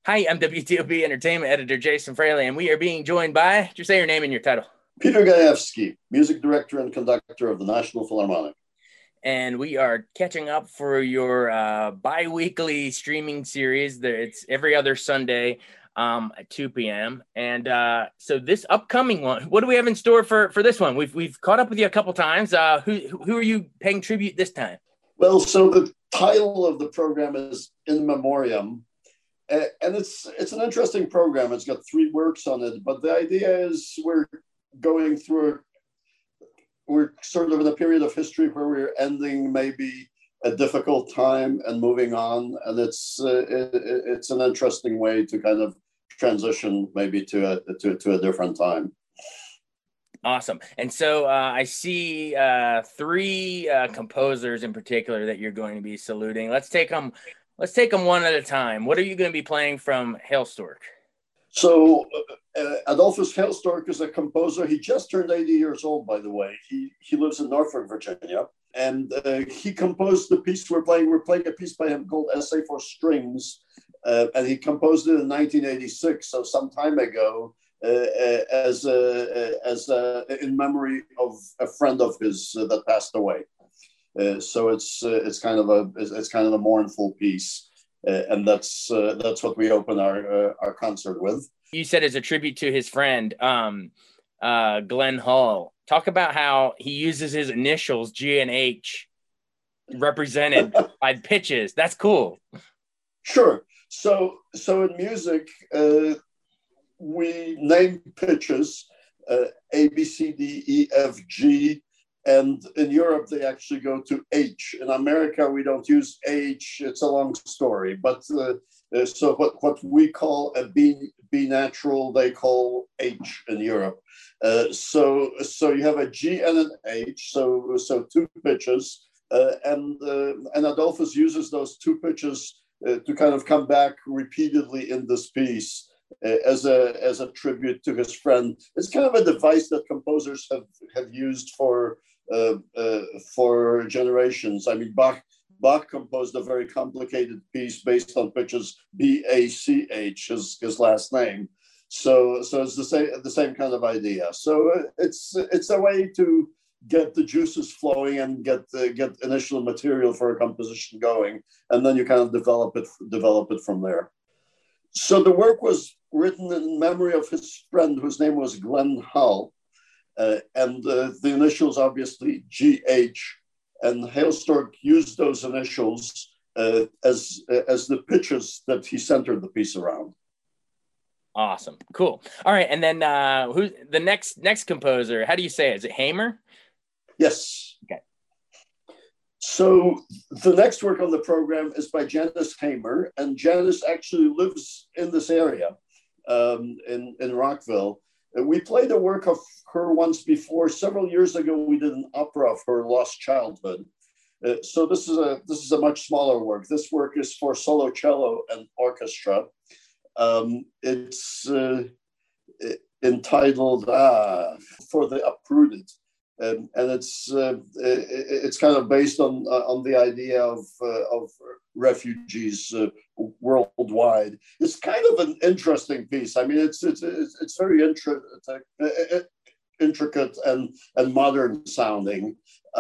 Hi, I'm WTOP Entertainment Editor Jason Fraley, and we are being joined by, just say your name and your title. Peter Gajewski, music director and conductor of the National Philharmonic. And we are catching up for your bi-weekly streaming series. It's every other Sunday at 2 p.m. And so this upcoming one, what do we have in store for this one? We've caught up with you a couple times. Who are you paying tribute this time? Well, so the title of the program is In Memoriam. And it's an interesting program. It's got three works on it, but the idea is we're sort of in a period of history where we're ending maybe a difficult time and moving on, and it's an interesting way to kind of transition maybe to a different time. Awesome. And so I see three composers in particular that you're going to be saluting. Let's take them one at a time. What are you going to be playing from Hailstork? So Adolphus Hailstork is a composer. He just turned 80 years old, by the way. He lives in Norfolk, Virginia. And he composed the piece we're playing. We're playing a piece by him called Essay for Strings. And he composed it in 1986, so some time ago, as in memory of a friend of his that passed away. So it's kind of a mournful piece, and that's what we open our concert with. You said as a tribute to his friend, Glenn Hall. Talk about how he uses his initials G and H represented by pitches. That's cool. Sure. So in music, we name pitches A, B, C, D, E, F, G. And in Europe, they actually go to H. In America, we don't use H. It's a long story. But so what we call a B natural, they call H in Europe. So you have a G and an H. So two pitches, and Adolphus uses those two pitches to kind of come back repeatedly in this piece. As a tribute to his friend. It's kind of a device that composers have used for generations. I mean, Bach composed a very complicated piece based on pitches B-A-C-H, his last name. So it's the same kind of idea. So it's a way to get the juices flowing and get initial material for a composition going, and then you kind of develop it from there. So the work was written in memory of his friend, whose name was Glenn Hall, and the initials obviously GH. And Hailstork used those initials as the pitches that he centered the piece around. Awesome, cool. All right, and then who's the next composer? How do you say it? Is it Hamer? Yes. Okay. So the next work on the program is by Janice Hamer, and Janice actually lives in this area, in Rockville. We played a work of her once before. Several years ago, we did an opera of her lost childhood. So this is a much smaller work. This work is for solo cello and orchestra. It's entitled "For the Uprooted." And it's kind of based on the idea of refugees worldwide. It's kind of an interesting piece. I mean, it's very intricate and modern sounding.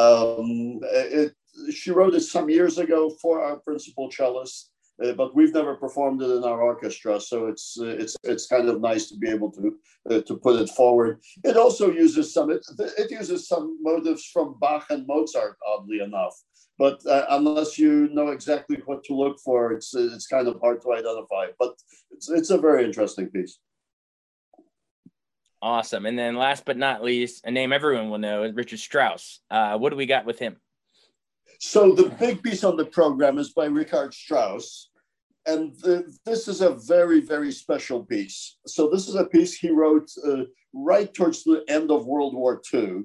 She wrote it some years ago for our principal cellist, but we've never performed it in our orchestra, so it's kind of nice to be able to put it forward. It also uses it uses some motives from Bach and Mozart, oddly enough. But unless you know exactly what to look for, it's kind of hard to identify. But it's a very interesting piece. Awesome. And then last but not least, a name everyone will know is Richard Strauss. What do we got with him? So the big piece on the program is by Richard Strauss. And this is a very, very special piece. So this is a piece he wrote right towards the end of World War II,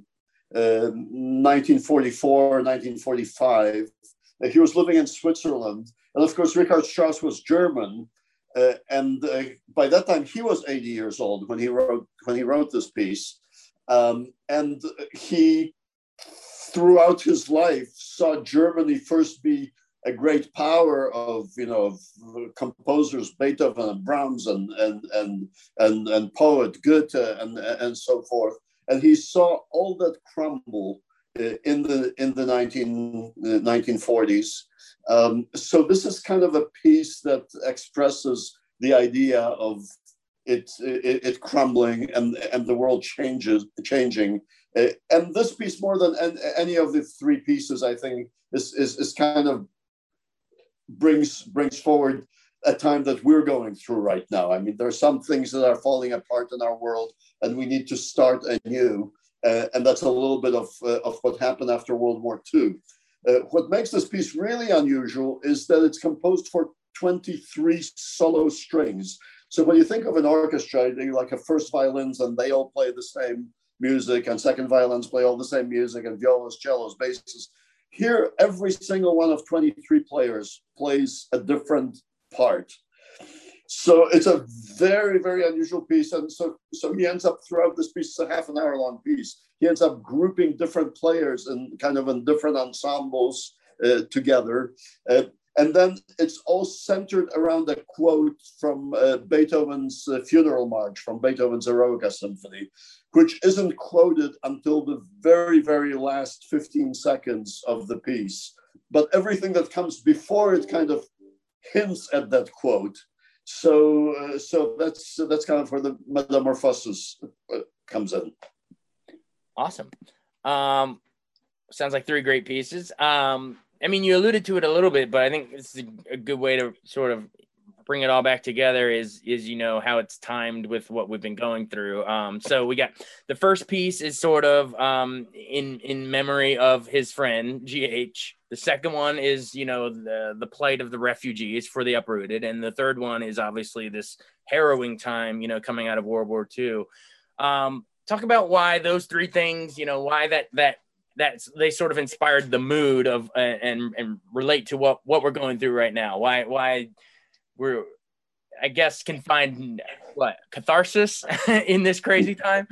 1944, 1945. He was living in Switzerland. And of course, Richard Strauss was German. And by that time, he was 80 years old when he wrote this piece. And he, throughout his life, saw Germany first be a great power of composers, Beethoven and Brahms and poet Goethe and so forth, and he saw all that crumble in the 1940s. So this is kind of a piece that expresses the idea of it crumbling and the world changing. And this piece, more than any of the three pieces, I think, is kind of brings forward a time that we're going through right now. I mean, there are some things that are falling apart in our world, and we need to start anew. And that's a little bit of what happened after World War II. What makes this piece really unusual is that it's composed for 23 solo strings. So when you think of an orchestra, you like a first violins and they all play the same music, and second violins play all the same music, and violas, cellos, basses. Here, every single one of 23 players plays a different part. So it's a very, very unusual piece. And so he ends up throughout this piece, it's a half an hour long piece. He ends up grouping different players in different ensembles together. And then it's all centered around a quote from Beethoven's Funeral March, from Beethoven's Eroica Symphony, which isn't quoted until the very, very last 15 seconds of the piece. But everything that comes before it kind of hints at that quote. So that's kind of where the metamorphosis comes in. Awesome. Sounds like three great pieces. I mean, you alluded to it a little bit, but I think this is a good way to sort of bring it all back together is how it's timed with what we've been going through. So we got the first piece is sort of in memory of his friend GH. The second one is the plight of the refugees for the uprooted, and the third one is obviously this harrowing time coming out of World War II. Talk about why those three things, why that they sort of inspired the mood of and relate to what we're going through right now. Why we're, I guess, can find catharsis in this crazy time.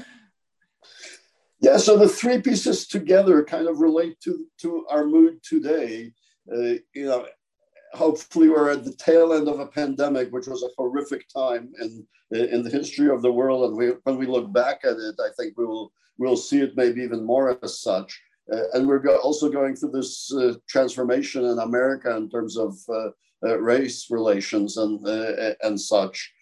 Yeah, so the three pieces together kind of relate to our mood today. Hopefully we're at the tail end of a pandemic, which was a horrific time in the history of the world. And when we look back at it, I think we'll see it maybe even more as such. And we're also going through this transformation in America in terms of race relations and such.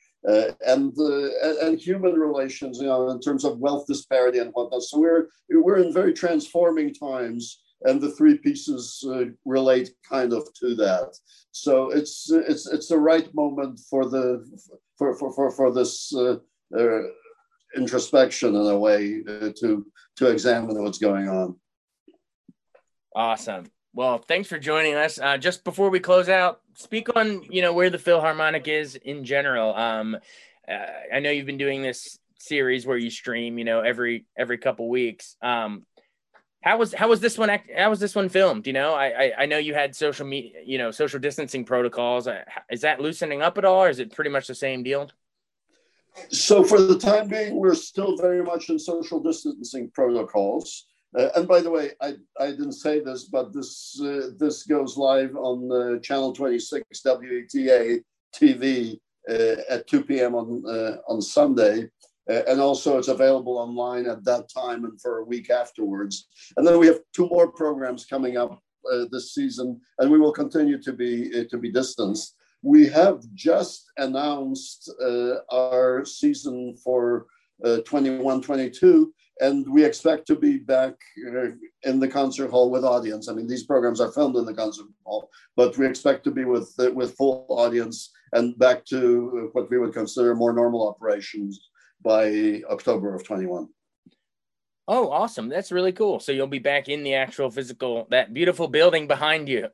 And human relations, in terms of wealth disparity and whatnot. So we're in very transforming times, and the three pieces relate kind of to that. So it's the right moment for this introspection in a way to examine what's going on. Awesome. Well, thanks for joining us. Just before we close out, speak on, where the Philharmonic is in general. I know you've been doing this series where you stream, every couple weeks. How was this one? How was this one filmed? I know you had social distancing protocols. Is that loosening up at all, or is it pretty much the same deal? So for the time being, we're still very much in social distancing protocols. And by the way, I didn't say this, but this goes live on Channel 26 WETA TV at 2 p.m. on Sunday. And also it's available online at that time and for a week afterwards. And then we have two more programs coming up this season, and we will continue to be distanced. We have just announced our season for 21-22. And we expect to be back in the concert hall with audience. I mean, these programs are filmed in the concert hall, but we expect to be with full audience and back to what we would consider more normal operations by October of 21. Oh, awesome. That's really cool. So you'll be back in the actual physical, that beautiful building behind you.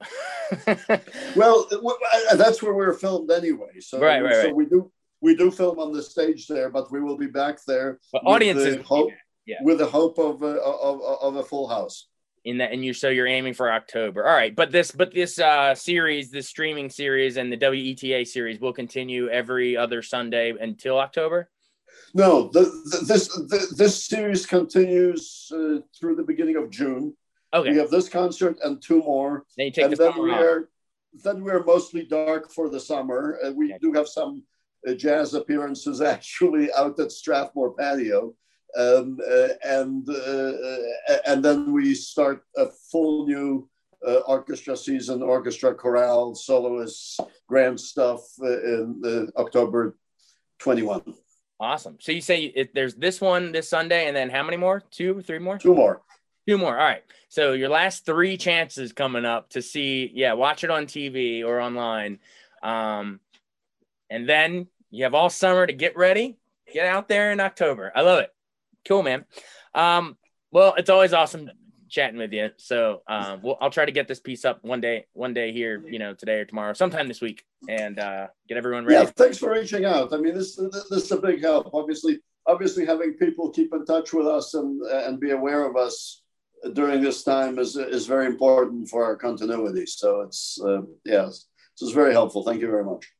Well, that's where we're filmed anyway. So, right. So we do film on the stage there, but we will be back there. But audiences. Yeah. With the hope of a full house. So you're aiming for October. All right, but this series, this streaming series, and the WETA series will continue every other Sunday until October. No, this series continues through the beginning of June. Okay. We have this concert and two more. Then you take the summer off. then we're mostly dark for the summer. We do have some jazz appearances actually out at Strathmore Patio. And then we start a full new orchestra season, orchestra, chorale, soloists, grand stuff in October 21. Awesome. So you say there's this one this Sunday, and then how many more? 2 or 3 more? 2 more. 2 more. All right. So your last 3 chances coming up to see, watch it on TV or online. And then you have all summer to get ready, get out there in October. I love it. Cool, man. Well, it's always awesome chatting with you. So I'll try to get this piece up one day here, today or tomorrow, sometime this week, and get everyone ready. Yeah, thanks for reaching out. I mean, this is a big help. Obviously having people keep in touch with us and be aware of us during this time is very important for our continuity. So it's very helpful. Thank you very much.